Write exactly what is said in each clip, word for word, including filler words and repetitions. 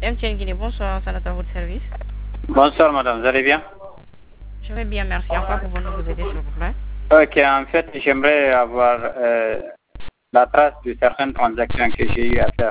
M T N Guinée, bonsoir, ça à votre service. Bonsoir madame, vous allez bien? Je vais bien, merci. En quoi pouvons-nous vous aider, s'il vous plaît? Ok, en fait, j'aimerais avoir euh, la trace de certaines transactions que j'ai eu à faire.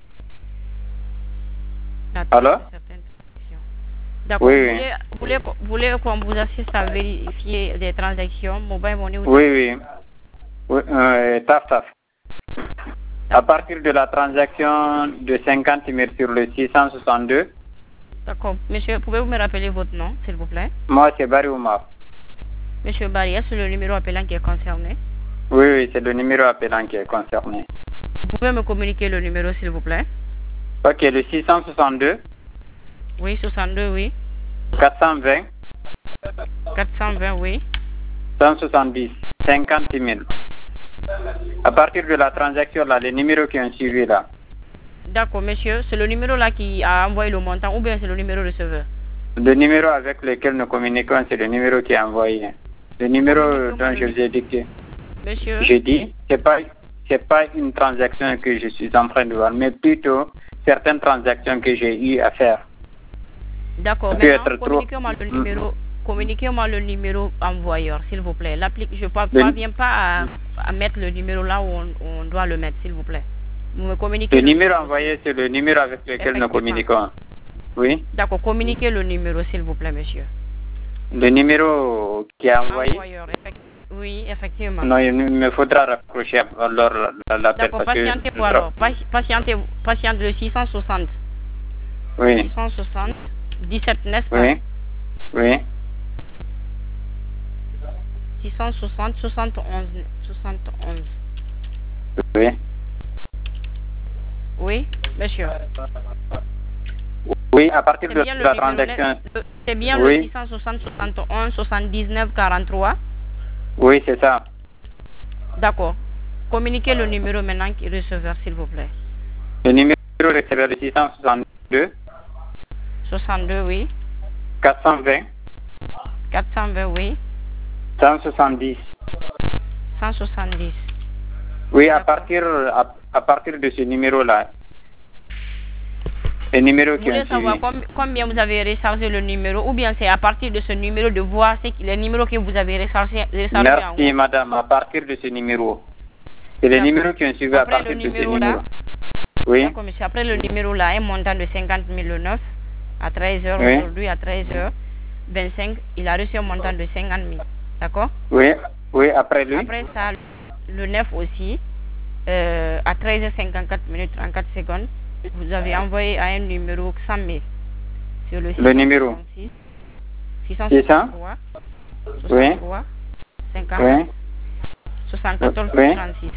La trace Alors? de certaines transactions. D'accord, Oui, vous, oui. voulez, vous, voulez, vous voulez qu'on vous assiste à vérifier des transactions mobile money ou Oui, oui. oui euh, taf, taf. À partir de la transaction de cinquante mille sur le six cent soixante-deux. D'accord. Monsieur, pouvez-vous me rappeler votre nom, s'il vous plaît? Moi, c'est Barry Oumar. Monsieur Barry, est-ce le numéro appelant qui est concerné? Oui, oui, c'est le numéro appelant qui est concerné. Vous pouvez me communiquer le numéro, s'il vous plaît? Ok, le six cent soixante-deux. Oui, soixante-deux, oui. quatre cent vingt. quatre cent vingt, oui. cent soixante-dix. cinquante mille. À partir de la transaction, là, les numéros qui ont suivi là. D'accord, monsieur. C'est le numéro là qui a envoyé le montant ou bien c'est le numéro receveur? Le numéro avec lequel nous communiquons, c'est le numéro qui est envoyé. Le numéro dont je vous ai dicté. Monsieur? Je dis, c'est pas, c'est pas une transaction que je suis en train de voir, mais plutôt certaines transactions que j'ai eu à faire. D'accord, maintenant, communiquez-moi le numéro, communiquez-moi le numéro envoyeur, s'il vous plaît. L'applique, je ne parviens pas à, à mettre le numéro là où on, on doit le mettre, s'il vous plaît. Vous me communiquez le, le numéro numéro envoyé, c'est le numéro avec lequel nous communiquons. Oui. D'accord, communiquez le numéro, s'il vous plaît, monsieur. Le numéro qui est envoyé? Envoyeur, effect... Oui, effectivement. Non, il me faudra raccrocher alors l'appel. D'accord, patientez pour alors. Patientez, patientez le six cent soixante. Oui. six cent soixante, dix-sept, n'est-ce pas? Oui. Oui. six cent soixante, soixante et onze, soixante et onze. Oui. Oui, monsieur. Oui, à partir de la transaction. C'est bien oui. le six cent soixante, soixante et onze, soixante-dix-neuf, quarante-trois. Oui, c'est ça. D'accord. Communiquez le numéro maintenant qui est receveur, s'il vous plaît. Le numéro receveur est six cent soixante-deux. soixante-deux, oui. quatre cent vingt. quatre cent vingt, oui. cent soixante-dix. cent soixante-dix. Oui, à partir, à, à partir de ce numéro-là. Le numéro vous qui voulez savoir com combien vous avez rechargé le numéro ou bien c'est à partir de ce numéro de voir les numéros que vous avez rechargé, rechargé Merci madame, à partir de ce numéro. C'est le numéro qui ont suivi à partir de ce numéro. Là, oui. D'accord, monsieur. Après le numéro là, un montant de cinquante mille le neuf à treize heures oui. Aujourd'hui à treize heures vingt-cinq, il a reçu un montant de cinquante mille. D'accord? Oui, oui, après lui. Après ça, le neuf aussi, euh, à treize heures cinquante-quatre minutes trente-quatre secondes, vous avez envoyé à un numéro cent mille sur le, le numéro six cent soixante-trois, oui. soixante-trois, cinquante, oui. soixante-quatorze, oui. trente-six.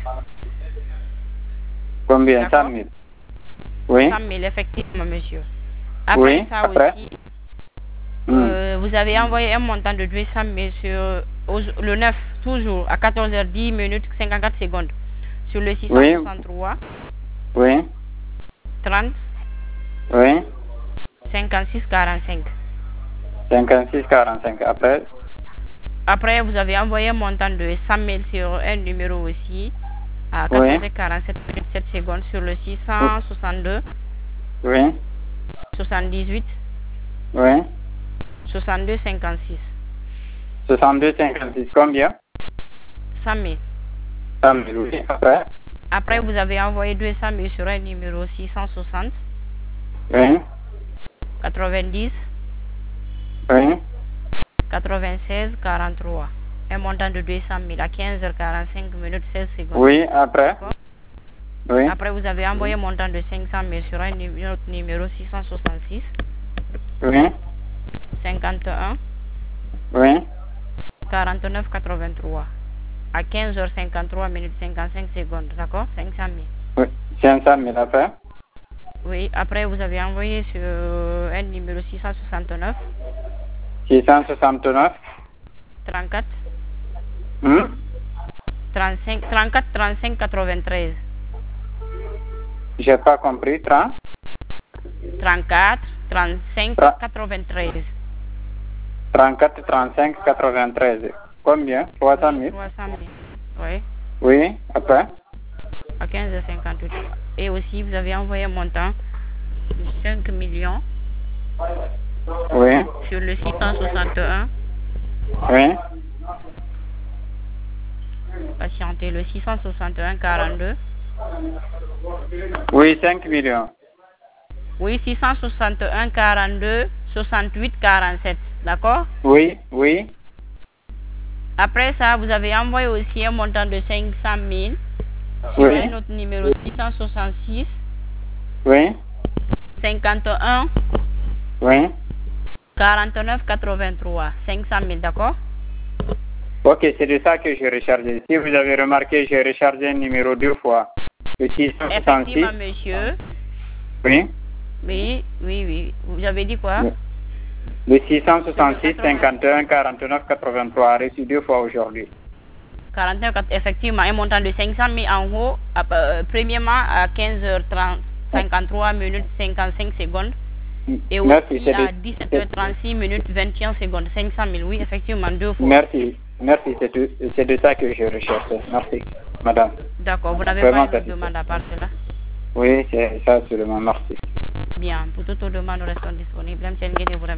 Combien? cent mille. Oui. cent mille, effectivement, monsieur. Après oui. ça Après. aussi, euh, mmh. vous avez envoyé un montant de deux cent mille sur au, le neuf, toujours à quatorze heures dix minutes cinquante-quatre secondes, sur le six cent soixante-trois. Oui. trente. Oui. cinquante-six, quarante-cinq. cinquante-six, quarante-cinq. Après. Après, vous avez envoyé un montant de cent mille sur un numéro aussi, à quatorze heures quarante-sept minutes sept secondes, sur le six cent soixante-deux. Oui. soixante-dix-huit. Oui. soixante-deux, cinquante-six. soixante-deux, cinquante-six. Combien? cent mille. cent mille, oui. Après. Après, vous avez envoyé deux cent mille sur un numéro six cent soixante. Oui. quatre-vingt-dix. Oui. quatre-vingt-seize, quarante-trois. Un montant de deux cent mille à quinze heures quarante-cinq minutes seize secondes. Oui, après. Oui. Après, vous avez envoyé un montant de cinq cent mille sur un numéro, numéro six cent soixante-six. Oui. cinquante et un. Oui. quarante-neuf, quatre-vingt-trois. À quinze heures cinquante-trois minutes cinquante-cinq secondes, d'accord? cinq cent mille. Oui, cinq cent mille après. Oui, après vous avez envoyé sur un numéro six cent soixante-neuf. six cent soixante-neuf. trente-quatre. Hmm? trente-cinq, trente-quatre, trente-cinq, quatre-vingt-treize. J'ai pas compris, trente. trente-quatre, trente-cinq, quatre-vingt-treize. trente-quatre, trente-cinq, quatre-vingt-treize. Combien? trois cent mille. trois cent mille. Oui. Oui, après. À quinze heures cinquante-huit. Et aussi, vous avez envoyé un montant cinq millions. Oui. Sur le six cent soixante et un. Oui. Patientez, le six cent soixante et un quarante-deux. Oui, cinq millions. Oui, six cent soixante et un quarante-deux soixante-huit quarante-sept. D'accord? Oui, oui. Après ça, vous avez envoyé aussi un montant de cinq cent mille sur Oui. un autre numéro six cent soixante-six. Oui. cinquante et un. Oui. quarante-neuf quatre-vingt-trois. cinq cent mille, d'accord? Ok, c'est de ça que j'ai rechargé. Si vous avez remarqué, j'ai rechargé un numéro deux fois. Le six cent soixante-six. Effectivement, monsieur. Oui. Oui, oui, oui. Vous avez dit quoi? Le six cent soixante-six, cinquante et un, quarante-neuf, quatre-vingt-trois, reçu deux fois aujourd'hui. quarante-neuf, effectivement, un montant de cinq cent mille en haut, à, euh, premièrement à quinze heures trente, cinquante-trois minutes cinquante-cinq secondes, et Merci, aussi c'est à de... dix-sept heures trente-six minutes vingt et un secondes, cinq cent mille, oui, effectivement, deux fois. Merci, merci, c'est de, c'est de ça que je recherche. Merci, madame. D'accord, vous n'avez pas Vraiment une autre demande à part cela? Oui, c'est ça seulement, merci. Bien, pour toute autre demande, nous restons disponibles.